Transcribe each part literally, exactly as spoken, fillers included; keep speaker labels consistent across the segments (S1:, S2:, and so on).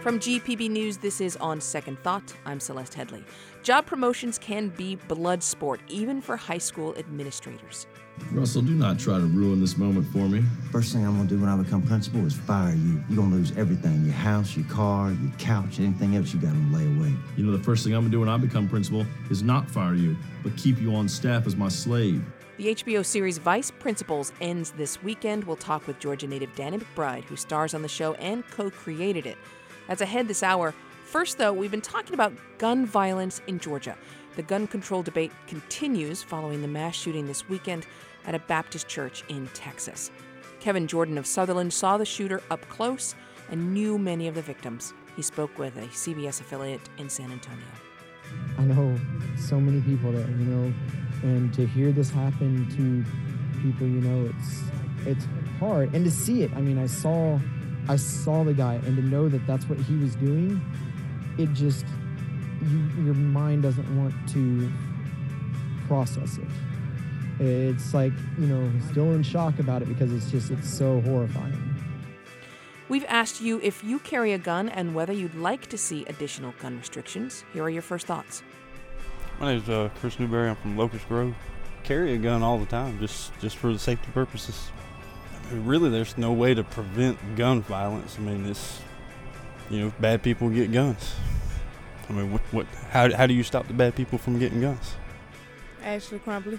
S1: From G P B News, this is On Second Thought. I'm Celeste Headley. Job promotions can be blood sport, even for high school administrators.
S2: Russell, do not try to ruin this moment for me.
S3: First thing I'm going to do when I become principal is fire you. You're going to lose everything, your house, your car, your couch, anything else you got to lay away.
S2: You know, the first thing I'm going to do when I become principal is not fire you, but keep you on staff as my slave.
S1: The H B O series Vice Principals ends this weekend. We'll talk with Georgia native Danny McBride, who stars on the show and co-created it. That's ahead this hour. First, though, we've been talking about gun violence in Georgia. The gun control debate continues following the mass shooting this weekend at a Baptist church in Texas. Kevin Jordan of Sutherland saw the shooter up close and knew many of the victims. He spoke with a C B S affiliate in San Antonio.
S4: I know so many people there, you know, and to hear this happen to people, you know, it's it's hard. And to see it, I mean, I saw I saw the guy, and to know that that's what he was doing, it just, you, your mind doesn't want to process it. It's like, you know, still in shock about it because it's just, it's so horrifying.
S1: We've asked you if you carry a gun and whether you'd like to see additional gun restrictions. Here are your first thoughts.
S5: My name's uh, Chris Newberry. I'm from Locust Grove. Carry a gun all the time, just, just for the safety purposes. I mean, really, there's no way to prevent gun violence. I mean, it's, you know, bad people get guns. I mean, what, what, how, how do you stop the bad people from getting guns?
S6: Ashley Crumbly.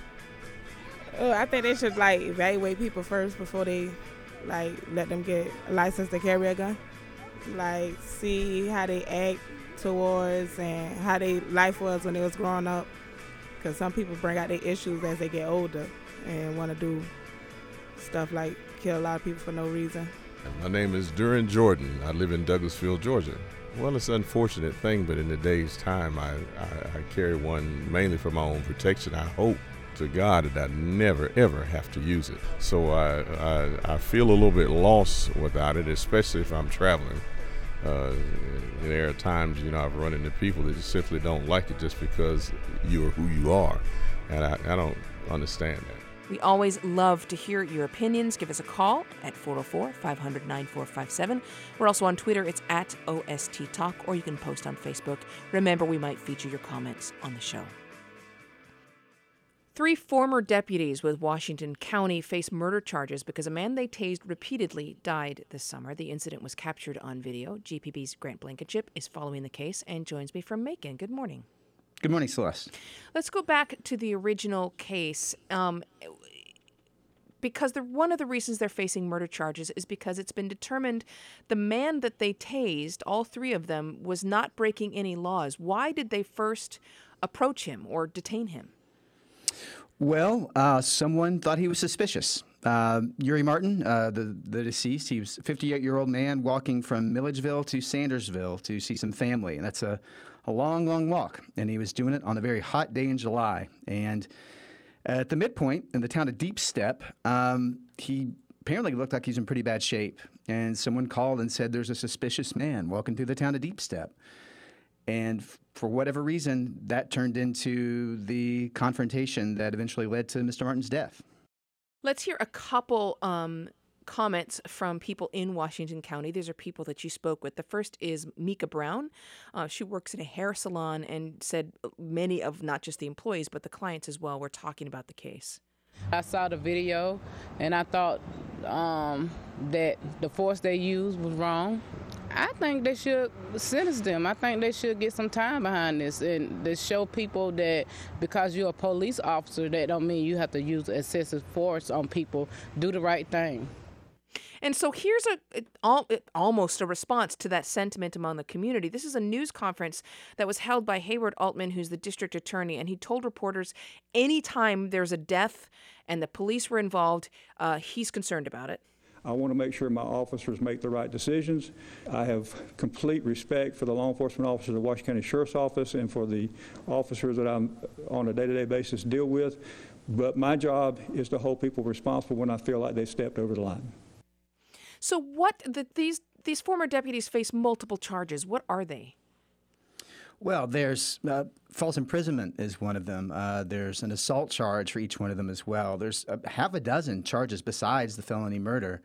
S6: Oh, I think they should, like, evaluate people first before they, like, let them get a license to carry a gun. Like, see how they act towards and how their life was when they was growing up. Because some people bring out their issues as they get older and want to do stuff like kill a lot of people for no reason.
S7: My name is Duran Jordan. I live in Douglasville, Georgia. Well, it's an unfortunate thing, but in today's time, I, I, I carry one mainly for my own protection. I hope to God that I never, ever have to use it. So I, I, I feel a little bit lost without it, especially if I'm traveling. Uh, there are times, you know, I've run into people that just simply don't like it just because you are who you are, and I, I don't understand that.
S1: We always love to hear your opinions. Give us a call at four oh four, five hundred, nine four five seven. We're also on Twitter. It's at O S T Talk, or you can post on Facebook. Remember, we might feature your comments on the show. Three former deputies with Washington County face murder charges because a man they tased repeatedly died this summer. The incident was captured on video. G P B's Grant Blankenship is following the case and joins me from Macon. Good morning.
S8: Good morning, Celeste.
S1: Let's go back to the original case. Um, because the, one of the reasons they're facing murder charges is because it's been determined the man that they tased, all three of them, was not breaking any laws. Why did they first approach him or detain him?
S8: Well, uh, someone thought he was suspicious. Uh, Uri Martin, uh, the, the deceased, he was a fifty-eight-year-old man walking from Milledgeville to Sandersville to see some family, and that's a, a long, long walk, and he was doing it on a very hot day in July. And at the midpoint in the town of Deep Step, um, he apparently looked like he's in pretty bad shape, and someone called and said there's a suspicious man walking through the town of Deep Step. And f- for whatever reason, that turned into the confrontation that eventually led to Mister Martin's death.
S1: Let's hear a couple um, comments from people in Washington County. These are people that you spoke with. The first is Mika Brown. Uh, she works in a hair salon and said many of not just the employees, but the clients as well were talking about the case.
S9: I saw the video, and I thought um, that the force they used was wrong. I think they should sentence them. I think they should get some time behind this and to show people that because you're a police officer, that don't mean you have to use excessive force on people. Do the right thing.
S1: And so here's a it, al- it, almost a response to that sentiment among the community. This is a news conference that was held by Hayward Altman, who's the district attorney, and he told reporters anytime there's a death and the police were involved, uh, he's concerned about it.
S10: I want to make sure my officers make the right decisions. I have complete respect for the law enforcement officers of the Washington County Sheriff's Office and for the officers that I'm on a day-to-day basis deal with. But my job is to hold people responsible when I feel like they've stepped over the line.
S1: So what the, these these former deputies face multiple charges. What are they?
S8: Well, there's uh, false imprisonment is one of them. Uh, there's an assault charge for each one of them as well. There's uh, half a dozen charges besides the felony murder.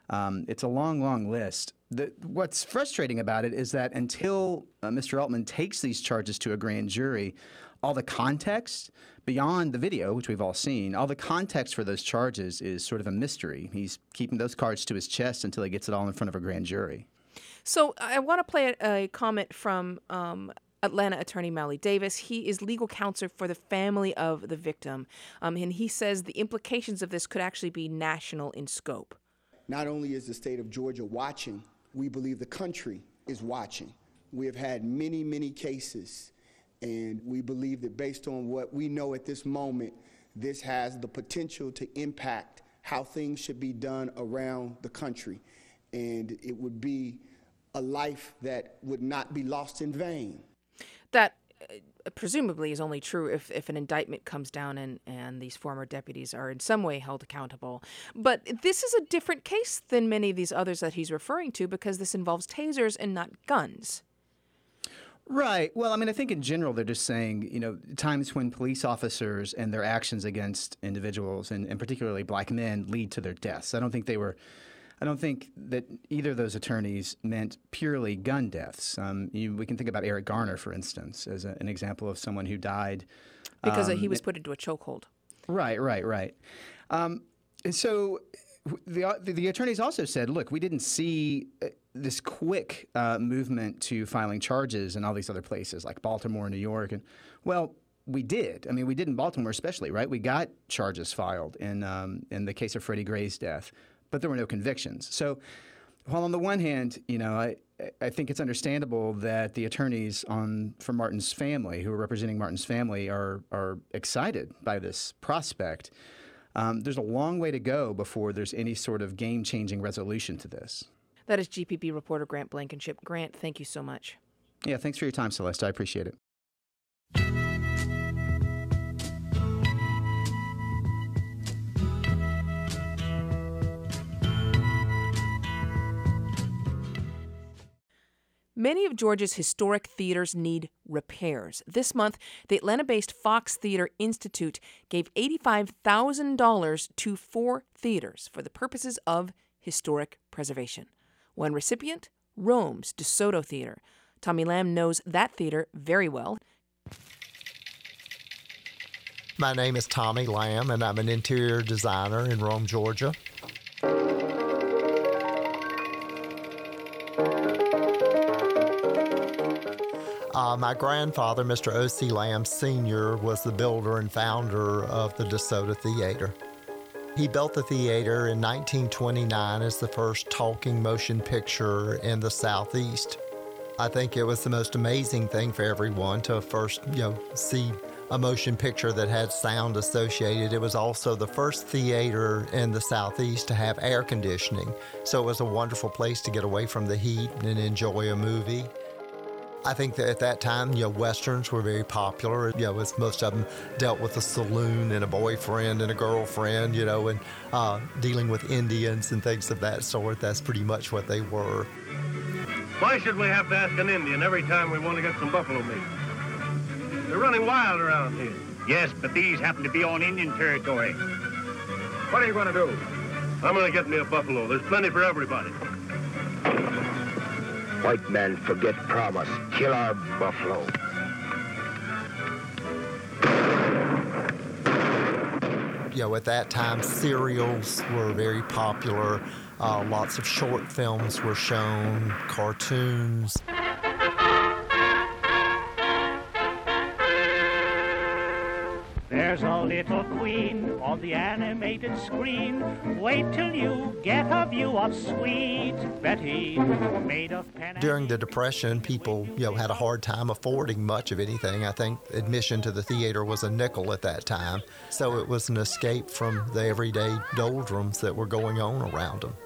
S8: Um, it's a long, long list. The, what's frustrating about it is that until uh, Mister Altman takes these charges to a grand jury, all the context beyond the video, which we've all seen, all the context for those charges is sort of a mystery. He's keeping those cards to his chest until he gets it all in front of a grand jury.
S1: So I want to play a, a comment from um, Atlanta attorney Mally Davis. He is legal counsel for the family of the victim, um, and he says the implications of this could actually be national in scope.
S11: Not only is the state of Georgia watching, we believe the country is watching. We have had many, many cases, and we believe that based on what we know at this moment, this has the potential to impact how things should be done around the country. And it would be a life that would not be lost in vain.
S1: That uh, presumably is only true if, if an indictment comes down and, and these former deputies are in some way held accountable. But this is a different case than many of these others that he's referring to because this involves tasers and not guns.
S8: Right. Well, I mean, I think in general they're just saying, you know, times when police officers and their actions against individuals, and, and particularly black men, lead to their deaths. I don't think they were... I don't think that either of those attorneys meant purely gun deaths. Um, you, we can think about Eric Garner, for instance, as a, an example of someone who died
S1: because
S8: um,
S1: he was put into a chokehold.
S8: Right, right, right. Um, and so the, the the attorneys also said, look, we didn't see this quick uh, movement to filing charges in all these other places like Baltimore, New York, and well. We did. I mean, we did in Baltimore especially, right? We got charges filed in um, in the case of Freddie Gray's death, but there were no convictions. So while on the one hand, you know, I, I think it's understandable that the attorneys on for Martin's family, who are representing Martin's family, are are excited by this prospect. Um, there's a long way to go before there's any sort of game-changing resolution to this.
S1: That is G P B reporter Grant Blankenship. Grant, thank you so much.
S8: Yeah, thanks for your time, Celeste. I appreciate it.
S1: Many of Georgia's historic theaters need repairs. This month, the Atlanta-based Fox Theater Institute gave eighty-five thousand dollars to four theaters for the purposes of historic preservation. One recipient, Rome's DeSoto Theater. Tommy Lamb knows that theater very well.
S12: My name is Tommy Lamb, and I'm an interior designer in Rome, Georgia. Uh, my grandfather, Mister O C Lamb Senior, was the builder and founder of the DeSoto Theater. He built the theater in nineteen twenty-nine as the first talking motion picture in the Southeast. I think it was the most amazing thing for everyone to first, you know, see a motion picture that had sound associated. It was also the first theater in the Southeast to have air conditioning, so it was a wonderful place to get away from the heat and enjoy a movie. I think that at that time, you know, Westerns were very popular. You know, as most of them dealt with a saloon and a boyfriend and a girlfriend, you know, and uh, dealing with Indians and things of that sort. That's pretty much what they were.
S13: Why should we have to ask an Indian every time we want to get some buffalo meat? They're running wild around here.
S14: Yes, but these happen to be on Indian territory.
S13: What are you going to do? I'm going to get me a buffalo. There's plenty for everybody.
S14: White man forget promise. Kill our buffalo.
S12: You know, at that time, serials were very popular. Uh, lots of short films were shown, cartoons.
S15: There's a little queen on the animated screen. Wait till you get a view of sweet Betty, made of pen.
S12: During the Depression, people, you know, had a hard time affording much of anything. I think admission to the theater was a nickel at that time, so it was an escape from the everyday doldrums that were going on around them.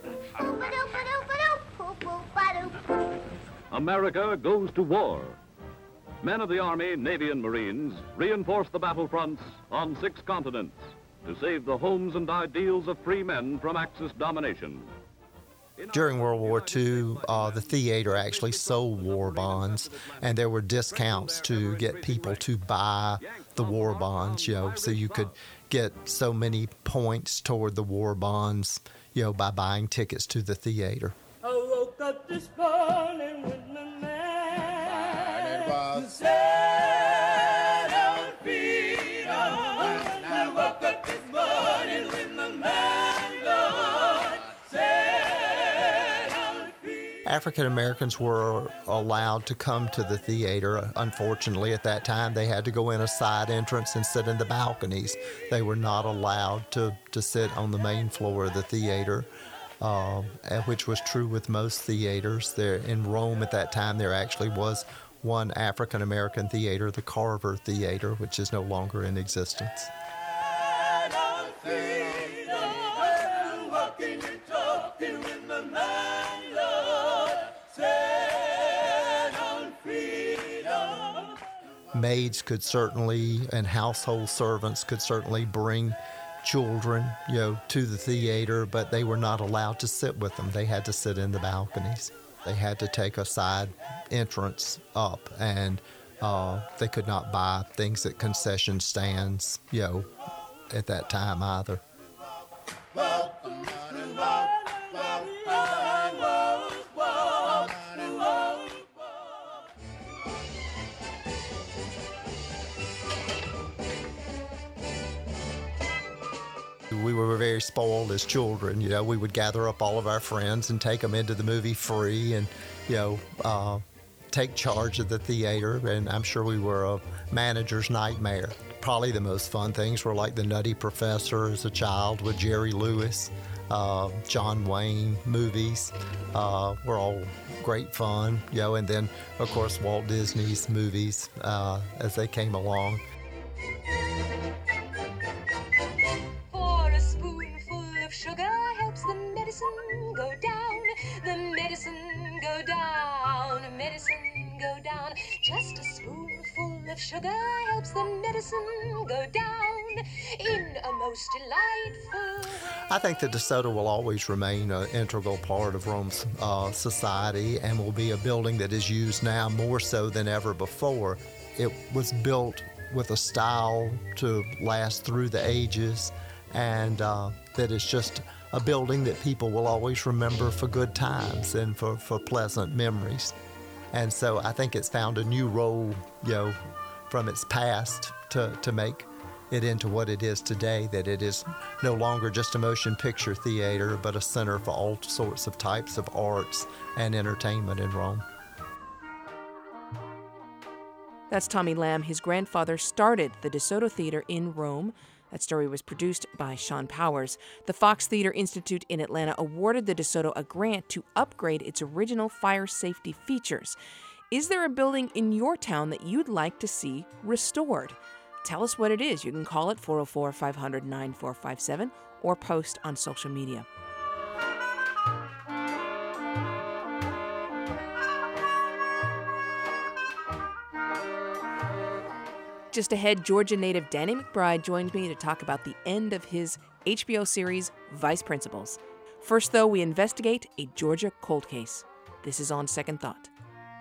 S16: America goes to war. Men of the Army, Navy, and Marines reinforce the battlefronts on six continents to save the homes and ideals of free men from Axis domination.
S12: During World War Two, uh, the theater actually sold war bonds, and there were discounts to get people to buy the war bonds, you know, so you could get so many points toward the war bonds, you know, by buying tickets to the theater.
S15: I woke up this morning with my man who set on freedom. I woke up this morning with my man, Lord, set on freedom.
S12: African Americans were allowed to come to the theater. Unfortunately, at that time, they had to go in a side entrance and sit in the balconies. They were not allowed to, to sit on the main floor of the theater. Uh, which was true with most theaters. There in Rome at that time, there actually was one African American theater, the Carver Theater, which is no longer in existence. Maids could certainly, and household servants could certainly bring children, you know, to the theater, but they were not allowed to sit with them. They had to sit in the balconies. They had to take a side entrance up, and uh, they could not buy things at concession stands, you know, at that time either. We were very spoiled as children. You know, we would gather up all of our friends and take them into the movie free, and you know, uh, take charge of the theater. And I'm sure we were a manager's nightmare. Probably the most fun things were like The Nutty Professor as a child with Jerry Lewis, uh, John Wayne movies. Uh, were all great fun. You know, and then of course Walt Disney's movies uh, as they came along.
S17: Sugar helps the medicine go down, the medicine go down, medicine go down. Just a spoonful of sugar helps the medicine go down in a most delightful way.
S12: I think the DeSoto will always remain an integral part of Rome's uh, society and will be a building that is used now more so than ever before. It was built with a style to last through the ages, and uh, that it's just a building that people will always remember for good times and for, for pleasant memories. And so I think it's found a new role, you know, from its past to, to make it into what it is today, that it is no longer just a motion picture theater, but a center for all sorts of types of arts and entertainment in Rome.
S1: That's Tommy Lamb. His grandfather started the DeSoto Theater in Rome. That story was produced by Sean Powers. The Fox Theater Institute in Atlanta awarded the DeSoto a grant to upgrade its original fire safety features. Is there a building in your town that you'd like to see restored? Tell us what it is. You can call it four oh four, five hundred, nine four five seven or post on social media. Just ahead, Georgia native Danny McBride joins me to talk about the end of his H B O series, Vice Principals. First, though, we investigate a Georgia cold case. This is On Second Thought.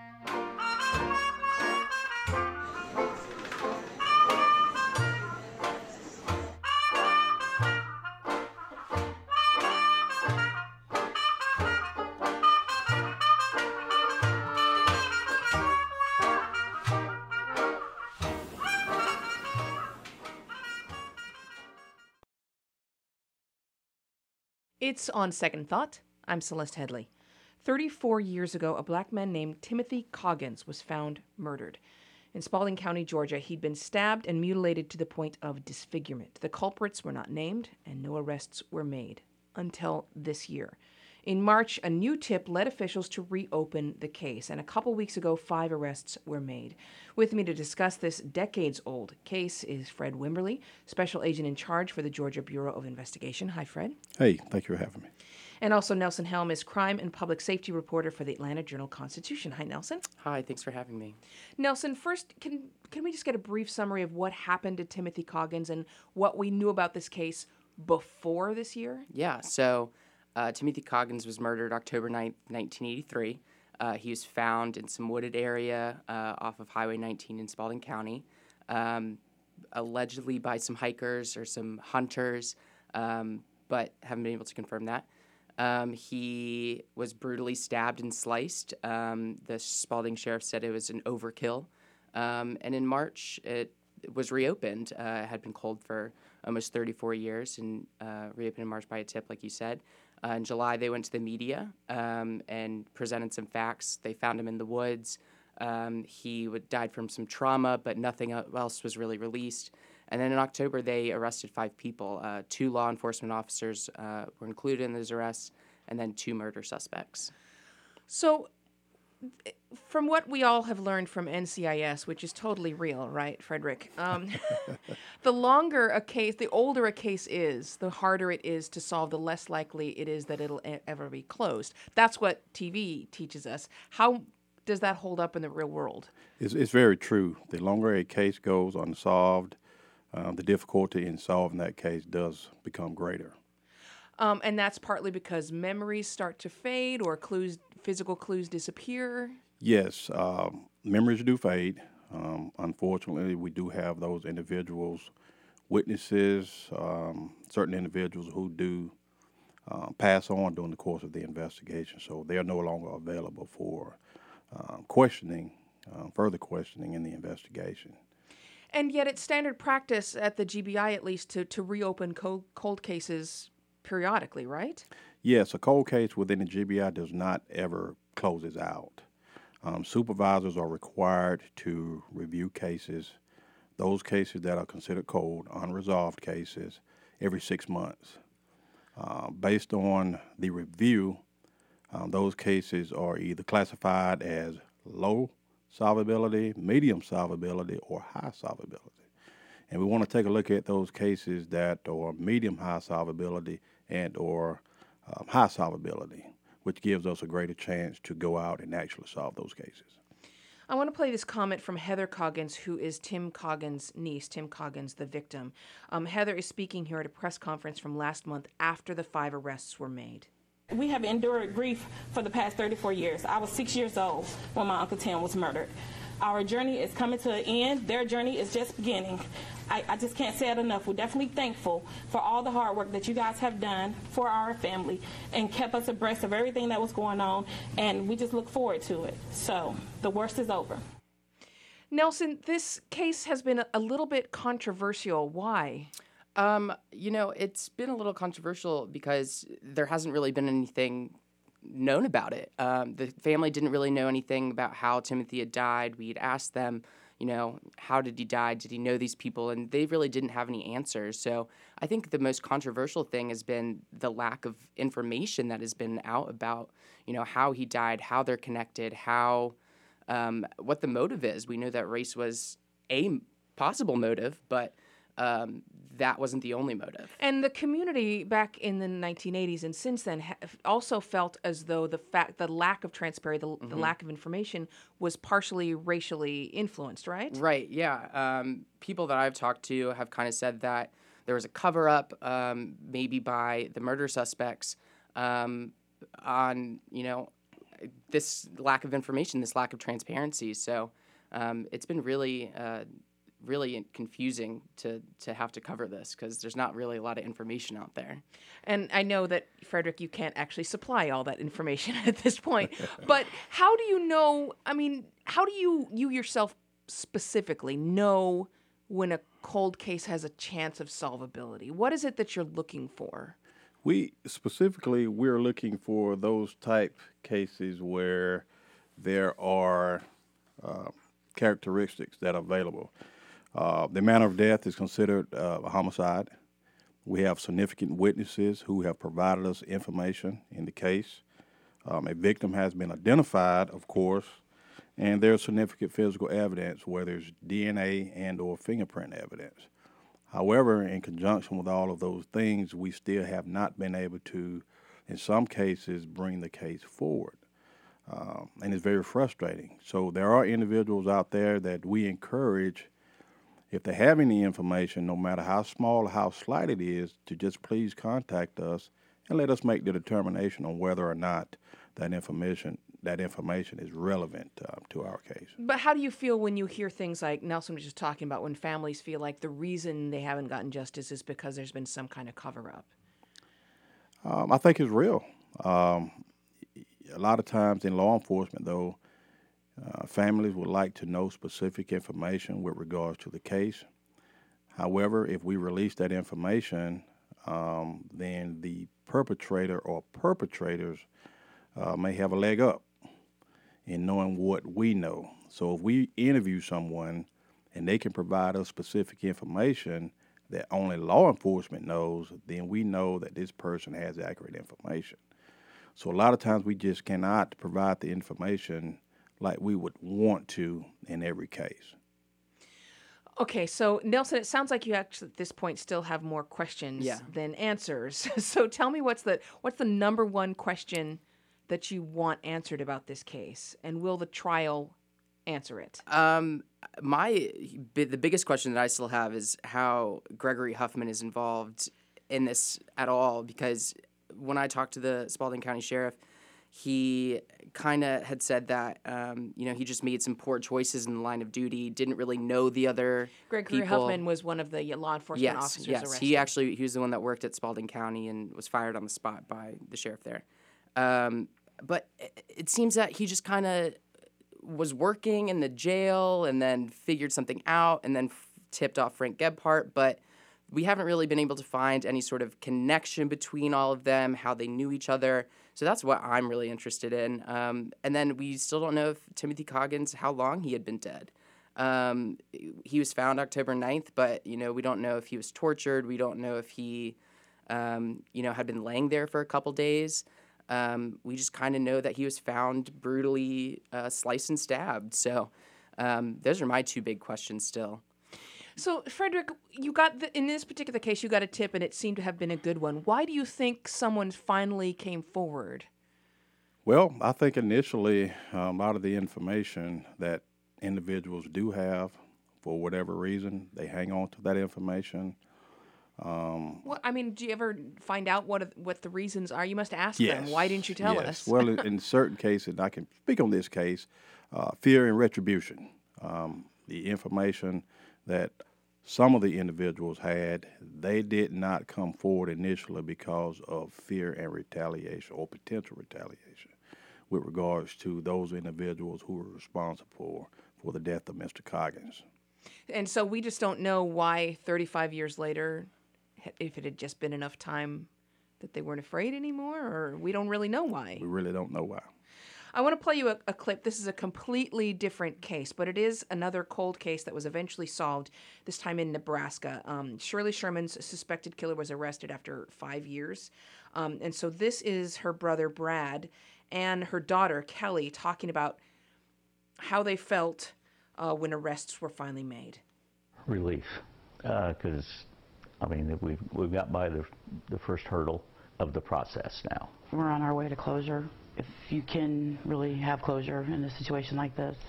S1: It's On Second Thought. I'm Celeste Headley. thirty-four years ago, a black man named Timothy Coggins was found murdered. In Spalding County, Georgia, he'd been stabbed and mutilated to the point of disfigurement. The culprits were not named, and no arrests were made until this year. In March, a new tip led officials to reopen the case, and a couple weeks ago, five arrests were made. With me to discuss this decades-old case is Fred Wimberly, Special Agent in Charge for the Georgia Bureau of Investigation. Hi, Fred.
S18: Hey, thank you for having me.
S1: And also Nelson Helm is Crime and Public Safety Reporter for the Atlanta Journal-Constitution. Hi, Nelson.
S19: Hi, thanks for having me.
S1: Nelson, first, can can we just get a brief summary of what happened to Timothy Coggins and what we knew about this case before this year?
S19: Yeah, so uh, Timothy Coggins was murdered October ninth, nineteen eighty-three. Uh, he was found in some wooded area uh, off of Highway nineteen in Spalding County. Um, allegedly by some hikers or some hunters, um, but haven't been able to confirm that. Um, he was brutally stabbed and sliced. Um, the Spalding sheriff said it was an overkill. Um, and in March, it was reopened. Uh, it had been cold for almost thirty-four years and uh, reopened in March by a tip, like you said. Uh, in July, they went to the media um, and presented some facts. They found him in the woods. Um, he would, died from some trauma, but nothing else was really released. And then in October, they arrested five people. Uh, two law enforcement officers uh, were included in those arrests, and then two murder suspects.
S1: So, from what we all have learned from N C I S, which is totally real, right, Frederick? Um, the longer a case, the older a case is, the harder it is to solve, the less likely it is that it'll e- ever be closed. That's what T V teaches us. How does that hold up in the real world?
S18: It's, it's very true. The longer a case goes unsolved, uh, the difficulty in solving that case does become greater.
S1: Um, and that's partly because memories start to fade or clues, physical clues disappear?
S18: Yes, um, memories do fade. Um, unfortunately, we do have those individuals, witnesses, um, certain individuals who do uh, pass on during the course of the investigation. So they are no longer available for uh, questioning, uh, further questioning in the investigation.
S1: And yet it's standard practice at the G B I, at least, to, to reopen cold, cold cases periodically, right?
S18: Yes, a cold case within the G B I does not ever closes out. Um, supervisors are required to review cases, those cases that are considered cold, unresolved cases, every six months. Uh, based on the review, um, those cases are either classified as low solvability, medium solvability, or high solvability. And we want to take a look at those cases that are medium high solvability and or um, high solvability, which gives us a greater chance to go out and actually solve those cases.
S1: I want to play this comment from Heather Coggins, who is Tim Coggins' niece, Tim Coggins, the victim. Um, Heather is speaking here at a press conference from last month after the five arrests were made.
S20: We have endured grief for the past thirty-four years. I was six years old when my Uncle Tim was murdered. Our journey is coming to an end. Their journey is just beginning. I, I just can't say it enough. We're definitely thankful for all the hard work that you guys have done for our family and kept us abreast of everything that was going on, and we just look forward to it. So the worst is over.
S1: Nelson, this case has been a, a little bit controversial. Why?
S19: Um, you know, it's been a little controversial because there hasn't really been anything known about it. Um, the family didn't really know anything about how Timothy had died. We had asked them, you know, how did he die? Did he know these people? And they really didn't have any answers. So I think the most controversial thing has been the lack of information that has been out about, you know, how he died, how they're connected, how, um, what the motive is. We know that race was a possible motive, but Um, that wasn't the only motive.
S1: And the community back in the nineteen eighties and since then ha- also felt as though the fact, the lack of transparency, the, mm-hmm. the lack of information was partially racially influenced, right?
S19: Right, yeah. Um, people that I've talked to have kind of said that there was a cover-up, um, maybe by the murder suspects, um, on, you know, this lack of information, this lack of transparency. So um, it's been really... Uh, really confusing to to have to cover this because there's not really a lot of information out there.
S1: And I know that, Frederick, you can't actually supply all that information at this point, but how do you know, I mean, how do you, you yourself specifically know when a cold case has a chance of solvability? What is it that you're looking for?
S18: We, specifically, we're looking for those type cases where there are uh, characteristics that are available. Uh, the manner of death is considered uh, a homicide. We have significant witnesses who have provided us information in the case. Um, a victim has been identified, of course, and there's significant physical evidence where there's D N A and or fingerprint evidence. However, in conjunction with all of those things, we still have not been able to, in some cases, bring the case forward. Um, and it's very frustrating. So there are individuals out there that we encourage, if they have any information, no matter how small or how slight it is, to just please contact us and let us make the determination on whether or not that information that information is relevant uh, to our case.
S1: But how do you feel when you hear things like Nelson was just talking about, when families feel like the reason they haven't gotten justice is because there's been some kind of cover-up?
S18: Um, I think it's real. Um, a lot of times in law enforcement, though, uh, families would like to know specific information with regards to the case. However, if we release that information, um, then the perpetrator or perpetrators uh, may have a leg up in knowing what we know. So if we interview someone and they can provide us specific information that only law enforcement knows, then we know that this person has accurate information. So a lot of times we just cannot provide the information like we would want to in every case.
S1: Okay, so Nelson, it sounds like you actually at this point still have more questions
S19: Yeah.
S1: than answers. So tell me what's the what's the number one question that you want answered about this case, and will the trial answer it?
S19: Um, my bi- the biggest question that I still have is how Gregory Huffman is involved in this at all. Because when I talked to the Spalding County Sheriff, he kind of had said that um, you know he just made some poor choices in the line of duty, didn't really know the other
S1: Gregory
S19: people.
S1: Huffman was one of the law enforcement
S19: yes,
S1: officers
S19: yes.
S1: arrested.
S19: He actually he was the one that worked at Spalding County and was fired on the spot by the sheriff there. Um, but it, it seems that he just kind of was working in the jail and then figured something out and then f- tipped off Frank Gebhardt. But we haven't really been able to find any sort of connection between all of them, how they knew each other. So that's what I'm really interested in. Um, and then we still don't know if Timothy Coggins, how long he had been dead. Um, he was found October ninth, but, you know, we don't know if he was tortured. We don't know if he, um, you know, had been laying there for a couple days. Um, we just kind of know that he was found brutally uh, sliced and stabbed. So um, those are my two big questions still.
S1: So, Frederick, you got the, in this particular case, you got a tip, and it seemed to have been a good one. Why do you think someone finally came forward?
S18: Well, I think initially uh, a lot of the information that individuals do have, for whatever reason, they hang on to that information. Um,
S1: Well, I mean, do you ever find out what what the reasons are? You must ask
S18: yes,
S1: them. Why didn't you tell
S18: yes.
S1: us?
S18: Well, in, in certain cases, and I can speak on this case, uh, fear and retribution. Um, the information that some of the individuals had, they did not come forward initially because of fear and retaliation or potential retaliation with regards to those individuals who were responsible for the death of Mister Coggins.
S1: And so we just don't know why thirty-five years later, if it had just been enough time that they weren't afraid anymore, or we don't really know why.
S18: We really don't know why.
S1: I want to play you a, a clip. This is a completely different case, but it is another cold case that was eventually solved, this time in Nebraska. Um, Shirley Sherman's suspected killer was arrested after five years. Um, and so this is her brother, Brad, and her daughter, Kelly, talking about how they felt uh, when arrests were finally made.
S21: Relief, because, uh, I mean, we've, we've got by the, the first hurdle of the process now.
S22: We're on our way to closure, if you can really have closure in a situation like this.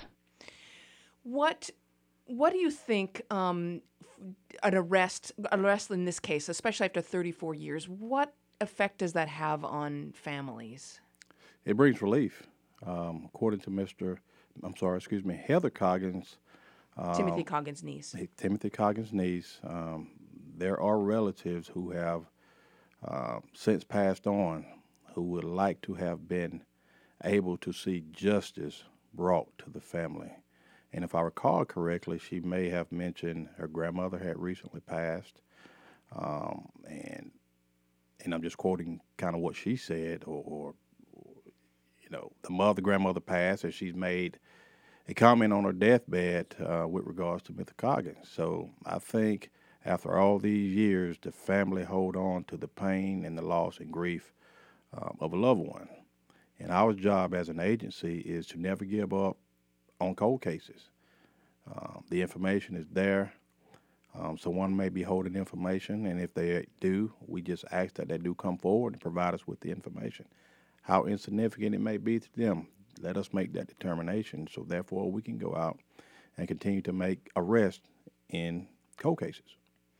S1: What what do you think um, an arrest, an arrest in this case, especially after thirty-four years, what effect does that have on families?
S18: It brings relief. Um, according to Mister, I'm sorry, excuse me, Heather Coggins. Um,
S1: Timothy Coggins' niece.
S18: Timothy Coggins' niece. Um, there are relatives who have uh, since passed on who would like to have been able to see justice brought to the family. And if I recall correctly, she may have mentioned her grandmother had recently passed. Um, and and I'm just quoting kind of what she said, or, or, you know, the mother, grandmother passed, and she's made a comment on her deathbed uh, with regards to Mister Coggins. So I think after all these years, the family hold on to the pain and the loss and grief um, of a loved one. And our job as an agency is to never give up on cold cases. Um, the information is there. Um, someone may be holding information, and if they do, we just ask that they do come forward and provide us with the information. How insignificant it may be to them, let us make that determination, so therefore we can go out and continue to make arrests in cold cases.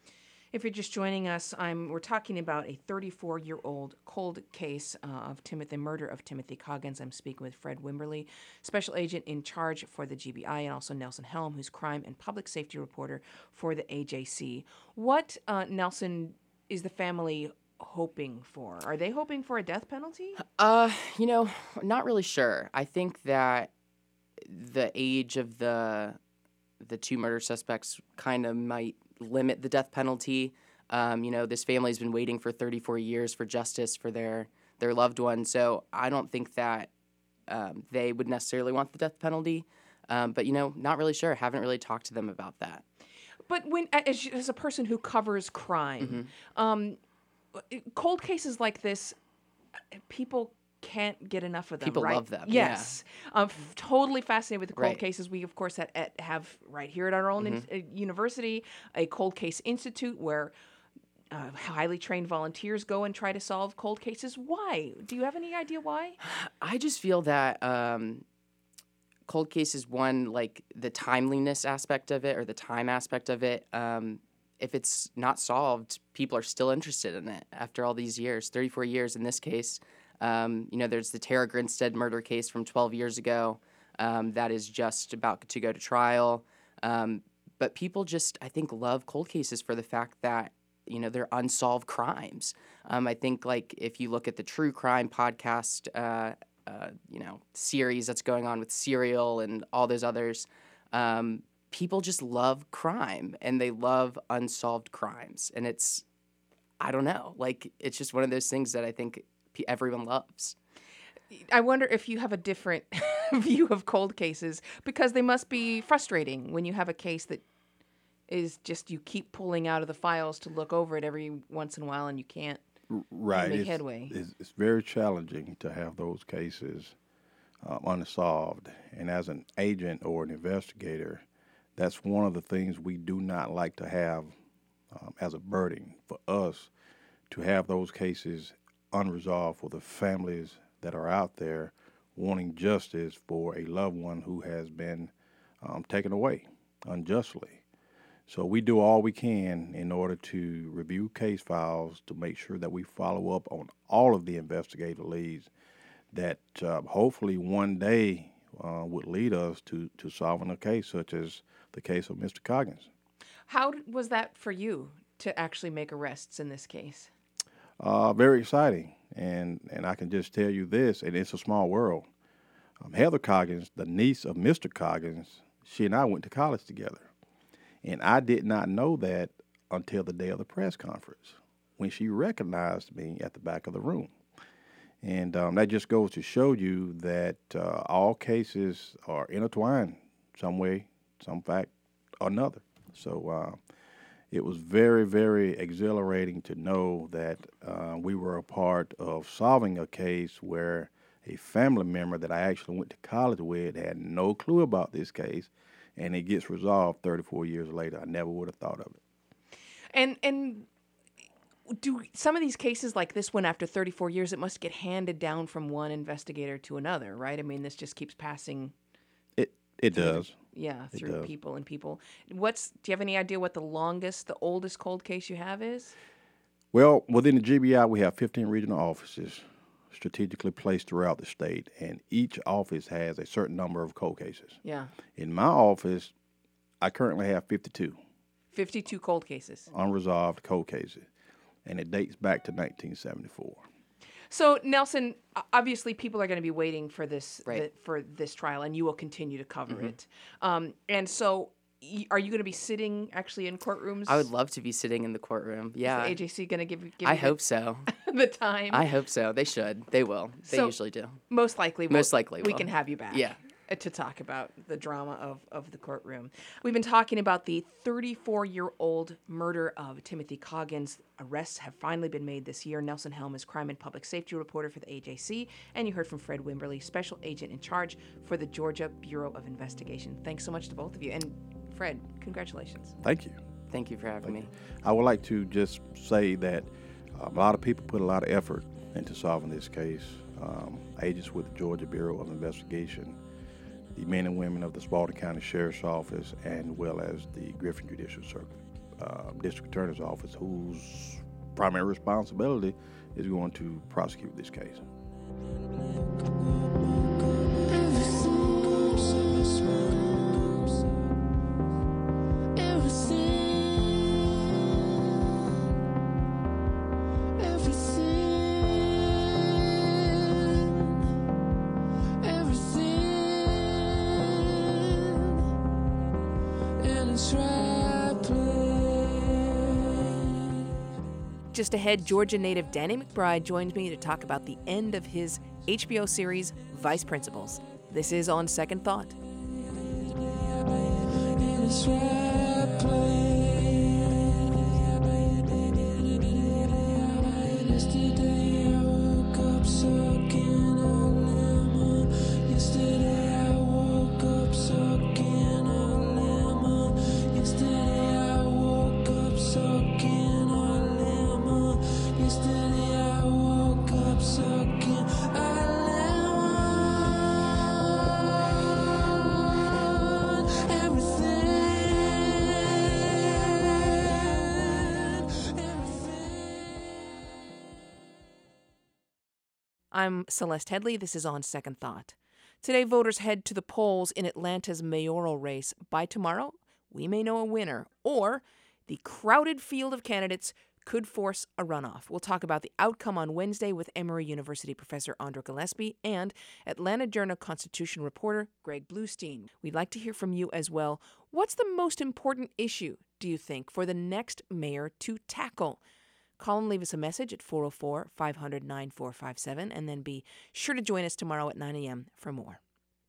S1: If you're just joining us, I'm, we're talking about a thirty-four-year-old cold case uh, of Timothy, murder of Timothy Coggins. I'm speaking with Fred Wimberly, special agent in charge for the G B I, and also Nelson Helm, who's crime and public safety reporter for the A J C. What, uh, Nelson, is the family hoping for? Are they hoping for a death penalty?
S19: Uh, you know, not really sure. I think that the age of the the two murder suspects kind of might limit the death penalty. Um, you know, this family's been waiting for thirty-four years for justice for their, their loved one, so I don't think that um, they would necessarily want the death penalty. Um, but, you know, not really sure. Haven't really talked to them about that.
S1: But when, as, as a person who covers crime, mm-hmm. um, cold cases like this, people can't get enough of them.
S19: People
S1: right?
S19: love them.
S1: Yes,
S19: yeah.
S1: I'm f- totally fascinated with the cold
S19: right.
S1: cases. We of course at, at, have right here at our own
S19: mm-hmm.
S1: in, uh, university a cold case institute where uh, highly trained volunteers go and try to solve cold cases. Why? Do you have any idea why?
S19: I just feel that um, cold cases, one, like the timeliness aspect of it or the time aspect of it. Um, if it's not solved, people are still interested in it after all these years, thirty-four years in this case. Um, you know, there's the Tara Grinstead murder case from twelve years ago um, that is just about to go to trial. Um, but people just, I think, love cold cases for the fact that, you know, they're unsolved crimes. Um, I think, like, if you look at the true crime podcast, uh, uh, you know, series that's going on with Serial and all those others, um, people just love crime and they love unsolved crimes. And it's, I don't know, like, it's just one of those things that I think everyone loves.
S1: I wonder if you have a different view of cold cases, because they must be frustrating when you have a case that is just you keep pulling out of the files to look over it every once in a while and you can't
S18: right.
S1: make
S18: it's,
S1: headway.
S18: It's, it's very challenging to have those cases uh, unsolved. And as an agent or an investigator, that's one of the things we do not like to have um, as a burden for us, to have those cases unresolved for the families that are out there wanting justice for a loved one who has been um, taken away unjustly. So we do all we can in order to review case files to make sure that we follow up on all of the investigative leads that uh, hopefully one day uh, would lead us to, to solving a case such as the case of Mister Coggins.
S1: How was that for you to actually make arrests in this case?
S18: Uh, very exciting, and, and I can just tell you this, and it's a small world. Um, Heather Coggins, the niece of Mister Coggins, she and I went to college together, and I did not know that until the day of the press conference when she recognized me at the back of the room. And um, that just goes to show you that uh, all cases are intertwined some way, some fact or another. So uh, it was very, very exhilarating to know that uh, we were a part of solving a case where a family member that I actually went to college with had no clue about this case, and it gets resolved thirty-four years later. I never would have thought of it.
S1: And and do some of these cases like this one, after thirty-four years, it must get handed down from one investigator to another, right? I mean, this just keeps passing.
S18: It it does.
S1: Yeah,
S18: It
S1: through
S18: does.
S1: people and people. What's do you have any idea what the longest, the oldest cold case you have is?
S18: Well, within the G B I, we have fifteen regional offices strategically placed throughout the state, and each office has a certain number of cold cases.
S1: Yeah.
S18: In my office, I currently have fifty-two
S1: fifty-two cold cases.
S18: unresolved cold cases, and it dates back to nineteen seventy-four.
S1: So Nelson, o- obviously, people are going to be waiting for this
S19: Right.
S1: the, for this trial, and you will continue to cover
S19: Mhm.
S1: it. Um, and so, y- are you going to be sitting actually in courtrooms?
S19: I would love to be sitting in the courtroom. Yeah.
S1: Is the A J C going to give, give
S19: I
S1: you the-
S19: hope so.
S1: the time?
S19: I hope so. They should. They will. They
S1: So,
S19: usually do.
S1: Most likely. we'll-
S19: Most likely
S1: we
S19: will.
S1: can have you back.
S19: Yeah.
S1: uh, To talk about the drama of, of the courtroom. We've been talking about the thirty-four-year-old murder of Timothy Coggins. Arrests have finally been made this year. Nelson Helm is crime and public safety reporter for the A J C, and you heard from Fred Wimberly, special agent in charge for the Georgia Bureau of Investigation. Thanks so much to both of you. And Fred, congratulations.
S18: Thank you.
S19: Thank you for having me.
S18: I would like to just say that um, a lot of people put a lot of effort into solving this case. Um, agents with the Georgia Bureau of Investigation, the men and women of the Spalding County Sheriff's Office, and well as the Griffin Judicial Circuit. uh, district attorney's office, whose primary responsibility is going to prosecute this case.
S1: Just ahead, Georgia native Danny McBride joins me to talk about the end of his H B O series, Vice Principals. This is On Second Thought. I'm Celeste Headley. This is On Second Thought. Today, voters head to the polls in Atlanta's mayoral race. By tomorrow, we may know a winner, or the crowded field of candidates could force a runoff. We'll talk about the outcome on Wednesday with Emory University professor Andra Gillespie and Atlanta Journal-Constitution reporter Greg Bluestein. We'd like to hear from you as well. What's the most important issue, do you think, for the next mayor to tackle? Call and leave us a message at four oh four, five hundred, nine four five seven, and then be sure to join us tomorrow at nine a.m. for more.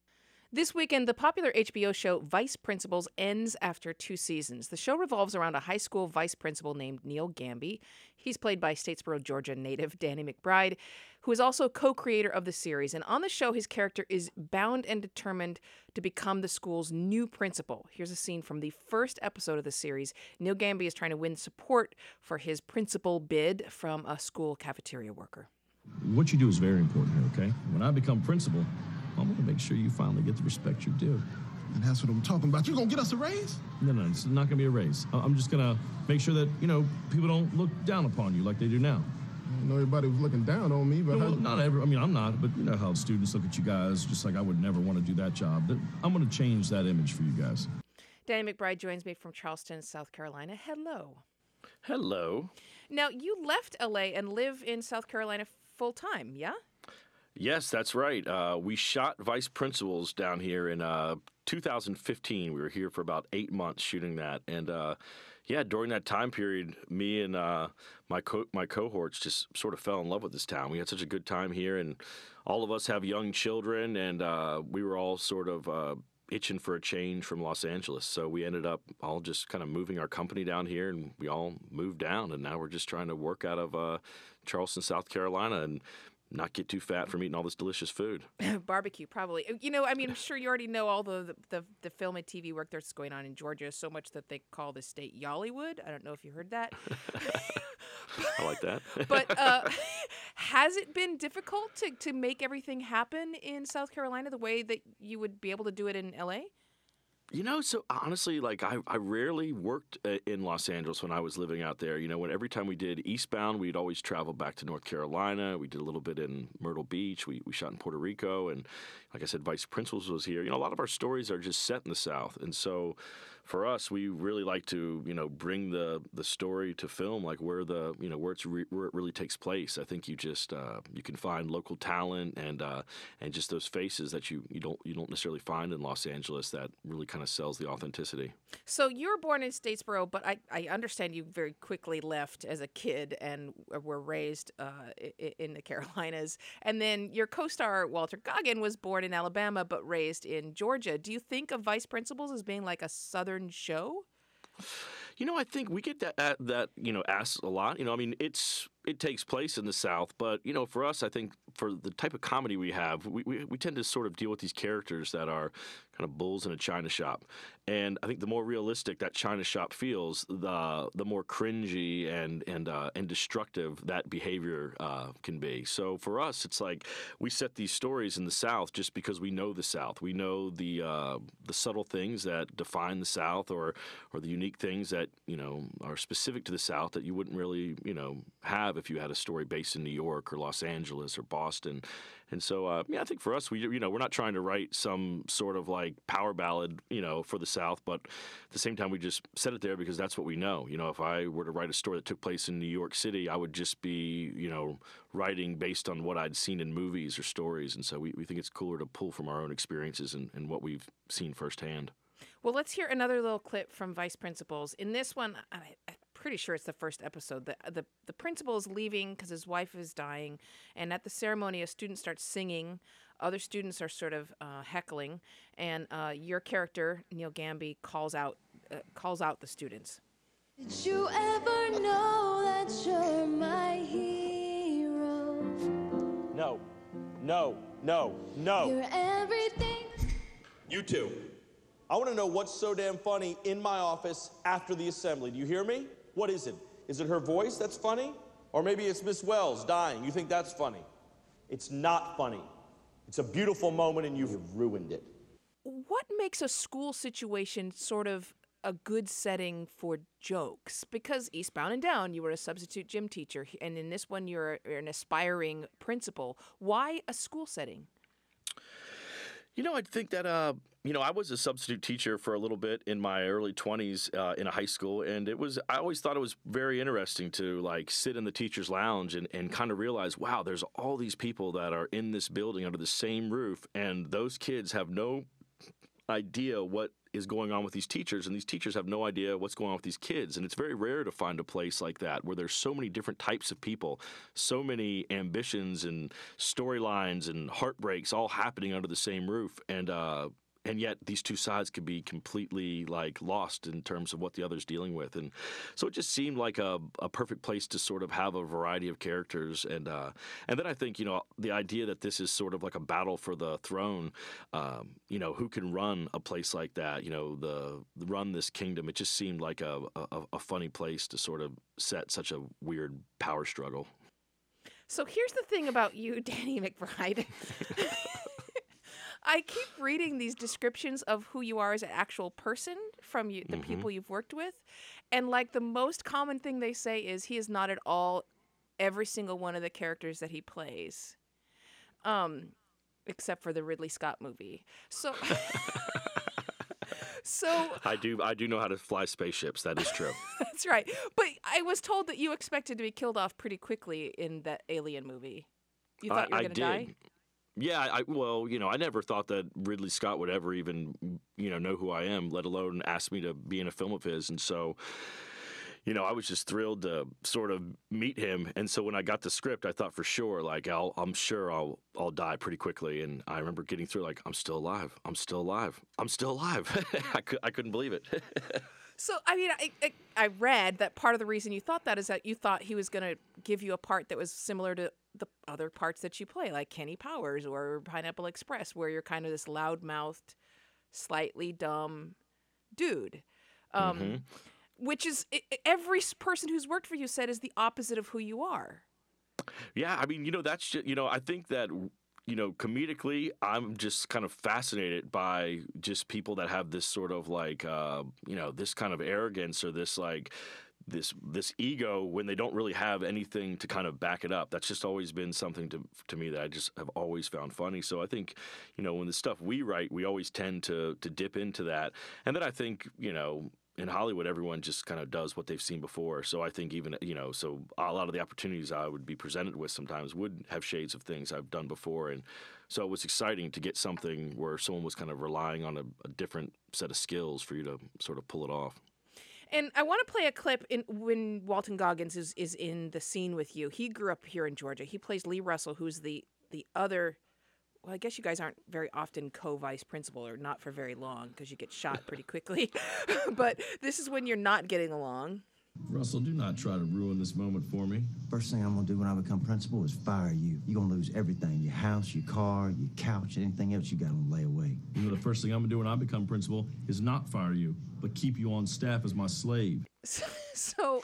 S1: This weekend, the popular H B O show Vice Principals ends after two seasons. The show revolves around a high school vice principal named Neil Gamby. He's played by Statesboro, Georgia native Danny McBride, who is also co-creator of the series. And on the show, his character is bound and determined to become the school's new principal. Here's a scene from the first episode of the series. Neil Gamby is trying to win support for his principal bid from a school cafeteria worker.
S2: What you do is very important here, okay? When I become principal, I'm going to make sure you finally get the respect you do.
S3: And that's what I'm talking about. You going to get us a raise?
S2: No, no, it's not going to be a raise. I'm just going to make sure that, you know, people don't look down upon you like they do now.
S3: I didn't know everybody was looking down on me, but...
S2: No, well,
S3: I...
S2: not every, I mean, I'm not, but you know how students look at you guys, just like I would never want to do that job. I'm going to change that image for you guys.
S1: Danny McBride joins me from Charleston, South Carolina. Hello.
S23: Hello.
S1: Now, you left L A and live in South Carolina full-time, yeah?
S23: Yes, that's right. Uh, we shot Vice Principals down here in uh, two thousand fifteen. We were here for about eight months shooting that. And, uh, yeah, during that time period, me and uh, my co- my cohorts just sort of fell in love with this town. We had such a good time here, and all of us have young children, and uh, we were all sort of uh, itching for a change from Los Angeles. So we ended up all just kind of moving our company down here, and we all moved down, and now we're just trying to work out of uh, Charleston, South Carolina, and not get too fat from eating all this delicious food.
S1: Barbecue, probably. You know, I mean, I'm sure you already know all the, the, the film and T V work that's going on in Georgia, so much that they call the state Yollywood. I don't know if you heard that.
S23: I like that.
S1: But uh, has it been difficult to, to make everything happen in South Carolina the way that you would be able to do it in L A?
S23: You know, so honestly, like I, I rarely worked uh, in Los Angeles when I was living out there. You know, when every time we did Eastbound, we'd always travel back to North Carolina. We did a little bit in Myrtle Beach. We we shot in Puerto Rico, and like I said, Vice Principals was here. You know, a lot of our stories are just set in the South, and so for us, we really like to, you know, bring the the story to film, like where the, you know, where it's re- where it really takes place. I think you just uh, you can find local talent and uh, and just those faces that you, you don't you don't necessarily find in Los Angeles that really kind of sells the authenticity.
S1: So you were born in Statesboro, but I, I understand you very quickly left as a kid and were raised uh, in the Carolinas. And then your co-star Walter Goggin was born in Alabama but raised in Georgia. Do you think of Vice Principals as being like a Southern show?
S23: You know, I think we get that uh, that you know asked a lot. You know, I mean, it's it takes place in the South, but you know, for us, I think for the type of comedy we have, we, we, we tend to sort of deal with these characters that are kind of bulls in a china shop. And I think the more realistic that china shop feels, the the more cringy and and uh, and destructive that behavior uh, can be. So for us, it's like we set these stories in the South just because we know the South. We know the uh, the subtle things that define the South, or or the unique things that you know are specific to the South that you wouldn't really you know have if you had a story based in New York or Los Angeles or Boston. And so, uh, yeah, I think for us, we you know we're not trying to write some sort of like power ballad, you know, for the South, but at the same time, we just set it there because that's what we know. You know, if I were to write a story that took place in New York City, I would just be, you know, writing based on what I'd seen in movies or stories. And so we, we think it's cooler to pull from our own experiences and, and what we've seen firsthand.
S1: Well, let's hear another little clip from Vice Principals. In this one, I, I'm pretty sure it's the first episode. The the, the principal is leaving because his wife is dying, and at the ceremony, a student starts singing. Other students are sort of uh, heckling, and uh, your character, Neil Gamby, calls out uh, calls out the students.
S4: Did you ever know that you're my hero?
S5: No, no, no, no.
S4: You're everything.
S5: You two. I want to know what's so damn funny in my office after the assembly. Do you hear me? What is it? Is it her voice that's funny? Or maybe it's Miss Wells dying. You think that's funny? It's not funny. It's a beautiful moment and you've ruined it.
S1: What makes a school situation sort of a good setting for jokes? Because Eastbound and Down, you were a substitute gym teacher, and in this one, you're an aspiring principal. Why a school setting?
S23: You know, I think that, uh, you know, I was a substitute teacher for a little bit in my early twenties uh, in a high school. And it was, I always thought it was very interesting to like sit in the teacher's lounge and, and kind of realize, wow, there's all these people that are in this building under the same roof. And those kids have no idea what is going on with these teachers, and these teachers have no idea what's going on with these kids. And it's very rare to find a place like that where there's so many different types of people, so many ambitions and storylines and heartbreaks all happening under the same roof. And uh, and yet these two sides could be completely like lost in terms of what the other's dealing with. And so it just seemed like a, a perfect place to sort of have a variety of characters. And uh, and then I think, you know, the idea that this is sort of like a battle for the throne, um, you know, who can run a place like that, you know, the run this kingdom. It just seemed like a, a, a funny place to sort of set such a weird power struggle.
S1: So here's the thing about you, Danny McBride. I keep reading these descriptions of who you are as an actual person from you, the mm-hmm. people you've worked with. And like the most common thing they say is he is not at all every single one of the characters that he plays. Um, except for the Ridley Scott movie. So So
S23: I do I do know how to fly spaceships. That is true.
S1: That's right. But I was told that you expected to be killed off pretty quickly in that Alien movie. You thought
S23: I,
S1: you were going to die?
S23: Yeah, I, well, you know, I never thought that Ridley Scott would ever even, you know, know who I am, let alone ask me to be in a film of his. And so, you know, I was just thrilled to sort of meet him. And so when I got the script, I thought for sure, like, I'll, I'm sure I'll, I'll die pretty quickly. And I remember getting through, like, I'm still alive. I'm still alive. I'm still alive. I, could, I couldn't believe it.
S1: So, I mean, I, I I read that part of the reason you thought that is that you thought he was going to give you a part that was similar to the other parts that you play, like Kenny Powers or Pineapple Express, where you're kind of this loud-mouthed, slightly dumb dude. Um, mm-hmm. Which is, every person who's worked for you said is the opposite of who you are.
S23: Yeah, I mean, you know, that's just, you know, I think that, you know, comedically, I'm just kind of fascinated by just people that have this sort of like, uh, you know, this kind of arrogance or this like, this this ego when they don't really have anything to kind of back it up. That's just always been something to to me that I just have always found funny. So I think, you know, when the stuff we write, we always tend to to dip into that. And then I think, you know, in Hollywood, everyone just kind of does what they've seen before. So I think even, you know, so a lot of the opportunities I would be presented with sometimes would have shades of things I've done before. And so it was exciting to get something where someone was kind of relying on a, a different set of skills for you to sort of pull it off.
S1: And I want to play a clip in when Walton Goggins is, is in the scene with you. He grew up here in Georgia. He plays Lee Russell, who's the, the other, well, I guess you guys aren't very often co-vice principal, or not for very long, because you get shot pretty quickly. But this is when you're not getting along.
S2: Russell, do not try to ruin this moment for me.
S6: First thing I'm gonna do when I become principal is fire you. You're gonna lose everything, your house, your car, your couch, anything else you got on layaway.
S2: You know, the first thing I'm gonna do when I become principal is not fire you, but keep you on staff as my slave.
S1: So, so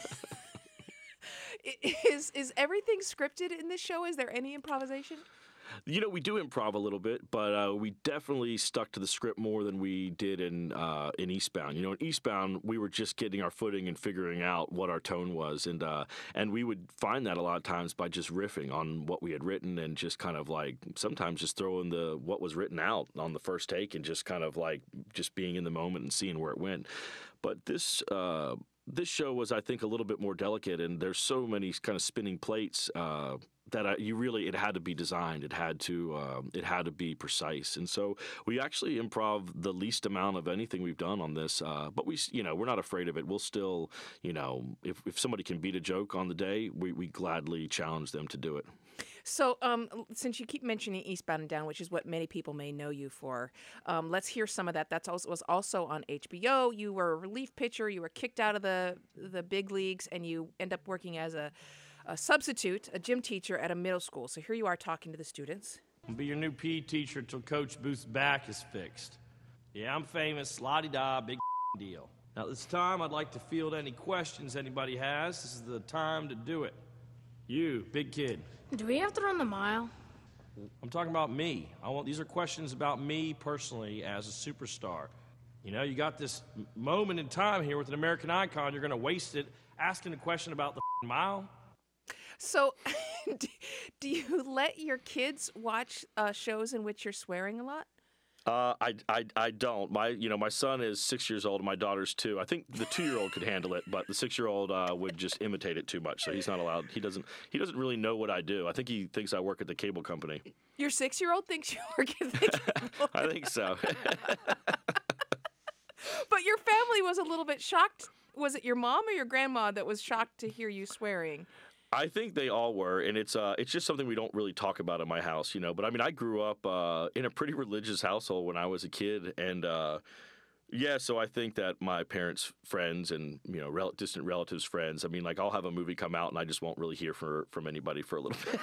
S1: is is everything scripted in this show? Is there any improvisation?
S23: You know, we do improv a little bit, but uh, we definitely stuck to the script more than we did in uh, in Eastbound. You know, in Eastbound, we were just getting our footing and figuring out what our tone was, and uh, and we would find that a lot of times by just riffing on what we had written and just kind of like sometimes just throwing the what was written out on the first take and just kind of like just being in the moment and seeing where it went. But this. Uh, This show was, I think, a little bit more delicate, and there's so many kind of spinning plates uh, that I, you really it had to be designed. It had to um, it had to be precise, and so we actually improv the least amount of anything we've done on this. Uh, but we, you know, we're not afraid of it. We'll still, you know, if if somebody can beat a joke on the day, we we gladly challenge them to do it.
S1: So, um, since you keep mentioning Eastbound and Down, which is what many people may know you for, um, let's hear some of that. That was also on H B O. You were a relief pitcher. You were kicked out of the the big leagues, and you end up working as a, a substitute, a gym teacher at a middle school. So here you are talking to the students.
S7: I'll be your new P E teacher till Coach Booth's back is fixed. Yeah, I'm famous, la-di-da, big deal. Now, at this time, I'd like to field any questions anybody has. This is the time to do it. You, big kid.
S9: Do we have to run the mile?
S7: I'm talking about me. I want these are questions about me personally as a superstar. You know, you got this m- moment in time here with an American icon. You're going to waste it asking a question about the mile.
S1: So, do you let your kids watch uh, shows in which you're swearing a lot?
S23: Uh, I, I, I don't. My you know my son is six years old and my daughter's two. I think the two-year-old could handle it, but the six-year-old uh, would just imitate it too much. So he's not allowed. He doesn't he doesn't really know what I do. I think he thinks I work at the cable company.
S1: Your six-year-old thinks you work at the cable.
S23: I think so.
S1: But your family was a little bit shocked. Was it your mom or your grandma that was shocked to hear you swearing?
S23: I think they all were, and it's uh, it's just something we don't really talk about in my house, you know. But I mean, I grew up uh, in a pretty religious household when I was a kid, and uh, yeah, so I think that my parents' friends and you know rel- distant relatives' friends. I mean, like I'll have a movie come out, and I just won't really hear for, from anybody for a little bit.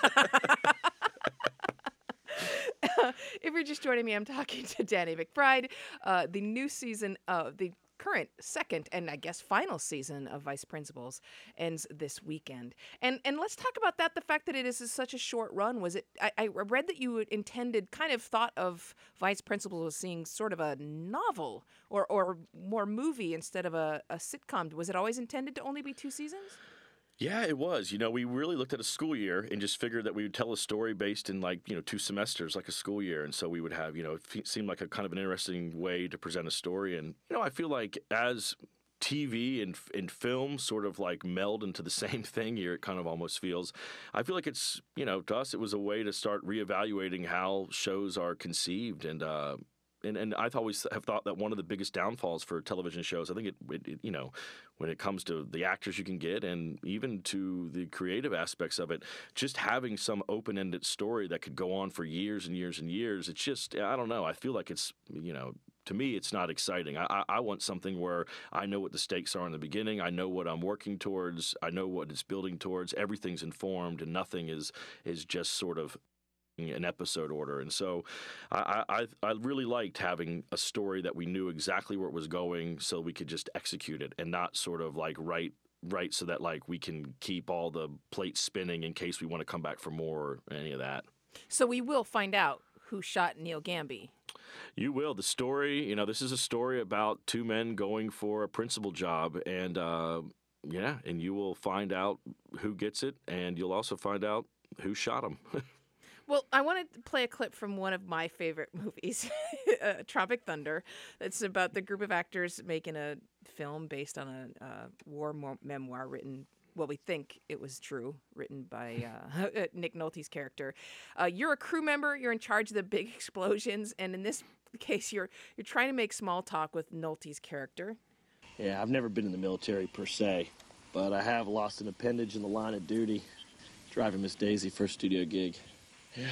S1: If you're just joining me, I'm talking to Danny McBride. Uh, the new season of the current second and I guess final season of Vice Principals ends this weekend. And and let's talk about that. The fact that it is such a short run. Was it? I, I read that you intended, kind of thought of Vice Principals as seeing sort of a novel or or more movie instead of a, a sitcom. Was it always intended to only be two seasons?
S23: Yeah, it was. You know, we really looked at a school year and just figured that we would tell a story based in like, you know, two semesters, like a school year. And so we would have, you know, it seemed like a kind of an interesting way to present a story. And, you know, I feel like as T V and, and film sort of like meld into the same thing here, it kind of almost feels, I feel like it's, you know, to us, it was a way to start reevaluating how shows are conceived. And, uh, And, and I always have thought that one of the biggest downfalls for television shows, I think it, it, it, you know, when it comes to the actors you can get and even to the creative aspects of it, just having some open-ended story that could go on for years and years and years, it's just, I don't know, I feel like it's, you know, to me, it's not exciting. I, I want something where I know what the stakes are in the beginning. I know what I'm working towards. I know what it's building towards. Everything's informed and nothing is is just sort of an episode order. And so I, I I really liked having a story that we knew exactly where it was going so we could just execute it and not sort of like write write so that like we can keep all the plates spinning in case we want to come back for more or any of that.
S1: So we will find out who shot Neil Gamby.
S23: You will. The story, you know, this is a story about two men going for a principal job, and uh, yeah, and you will find out who gets it, and you'll also find out who shot him.
S1: Well, I wanted to play a clip from one of my favorite movies, uh, Tropic Thunder. It's about the group of actors making a film based on a uh, war mo- memoir written, well, we think it was true, written by uh, Nick Nolte's character. Uh, you're a crew member. You're in charge of the big explosions. And in this case, you're you're trying to make small talk with Nolte's character.
S24: Yeah, I've never been in the military per se, but I have lost an appendage in the line of duty driving Miss Daisy for a studio gig. Yeah.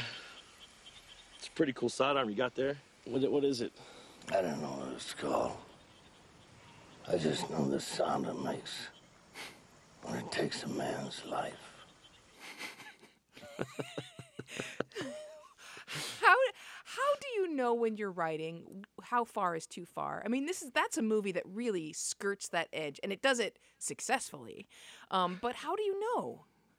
S24: It's a pretty cool sidearm you got there. What, what is it?
S14: I don't know what it's called. I just know the sound it makes when it takes a man's life.
S1: How how do you know when you're writing how far is too far? I mean, this is that's a movie that really skirts that edge, and it does it successfully. Um, but how do you know?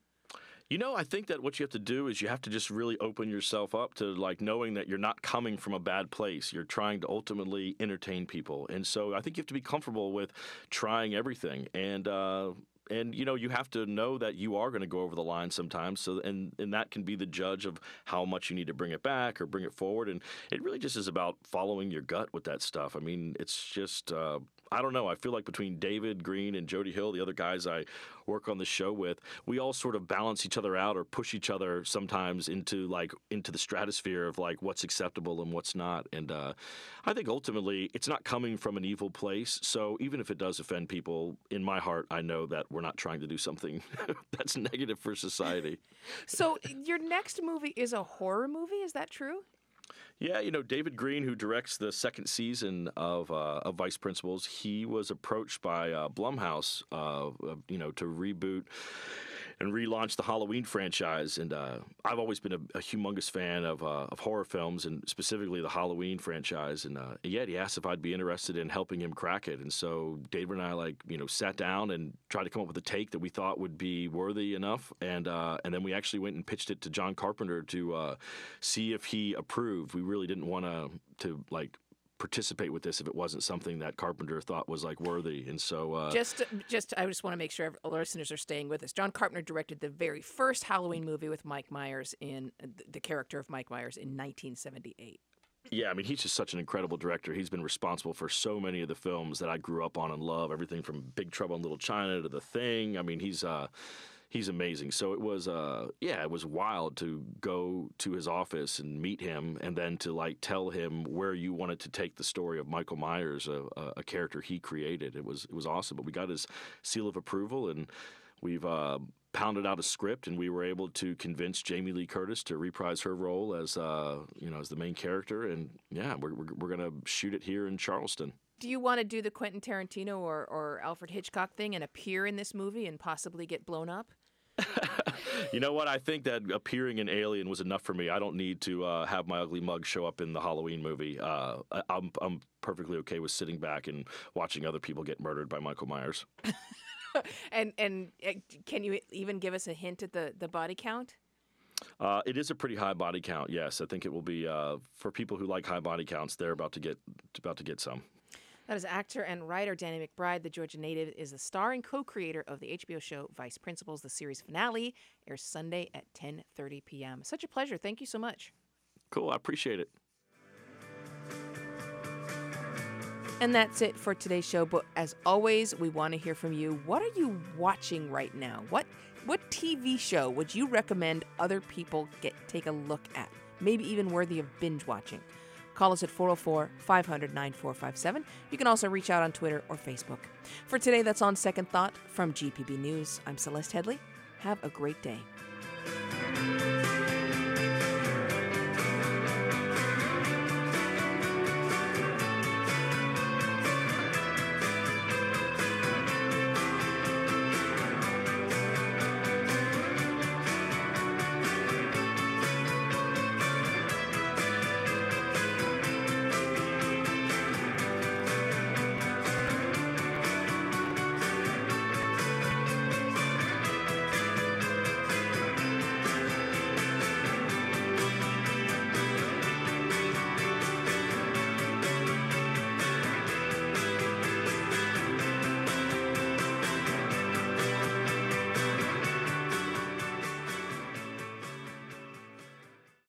S23: You know, I think that what you have to do is you have to just really open yourself up to like knowing that you're not coming from a bad place. You're trying to ultimately entertain people. And so I think you have to be comfortable with trying everything. And, uh, and you know, you have to know that you are going to go over the line sometimes. So, and, and that can be the judge of how much you need to bring it back or bring it forward. And it really just is about following your gut with that stuff. I mean, it's just, uh, I don't know. I feel like between David Green and Jody Hill, the other guys I work on the show with, we all sort of balance each other out or push each other sometimes into like into the stratosphere of like what's acceptable and what's not. And uh, I think ultimately it's not coming from an evil place. So even if it does offend people, in my heart, I know that we're not trying to do something that's negative for society.
S1: So your next movie is a horror movie. Is that true?
S23: Yeah, you know, David Green, who directs the second season of uh, of Vice Principals, he was approached by uh, Blumhouse, uh, uh, you know, to reboot and relaunch the Halloween franchise. And uh, I've always been a, a humongous fan of uh, of horror films, and specifically the Halloween franchise. And uh, yeah, he asked if I'd be interested in helping him crack it. And so David and I, like, you know, sat down and tried to come up with a take that we thought would be worthy enough. And uh, and then we actually went and pitched it to John Carpenter to uh, see if he approved. We really didn't want to to like participate with this if it wasn't something that Carpenter thought was like worthy. And so uh,
S1: just just I just want to make sure all our listeners are staying with us. John Carpenter directed the very first Halloween movie with Mike Myers in the character of Mike Myers in nineteen seventy-eight.
S23: Yeah, I mean, he's just such an incredible director. He's been responsible for so many of the films that I grew up on and love, everything from Big Trouble in Little China to The Thing. I mean, he's uh He's amazing. So it was, uh, yeah, it was wild to go to his office and meet him, and then to like tell him where you wanted to take the story of Michael Myers, a, a character he created. It was it was awesome. But we got his seal of approval, and we've uh, pounded out a script, and we were able to convince Jamie Lee Curtis to reprise her role as uh, you know as the main character. And yeah, we're we're, we're gonna shoot it here in Charleston.
S1: Do you want to do the Quentin Tarantino or, or Alfred Hitchcock thing and appear in this movie and possibly get blown up?
S23: You know what? I think that appearing in Alien was enough for me. I don't need to uh, have my ugly mug show up in the Halloween movie. Uh, I, I'm, I'm perfectly okay with sitting back and watching other people get murdered by Michael Myers.
S1: and and uh, can you even give us a hint at the, the body count?
S23: Uh, it is a pretty high body count. Yes, I think it will be uh, for people who like high body counts. They're about to get about to get some.
S1: That is actor and writer Danny McBride. The Georgia native is the star and co-creator of the H B O show Vice Principals. The series finale airs Sunday at ten thirty p.m. Such a pleasure. Thank you so much.
S23: Cool. I appreciate it.
S1: And that's it for today's show. But as always, we want to hear from you. What are you watching right now? What what T V show would you recommend other people get take a look at? Maybe even worthy of binge watching. Call us at four oh four, five hundred, nine four five seven. You can also reach out on Twitter or Facebook. For today, that's On Second Thought from G P B News. I'm Celeste Headley. Have a great day.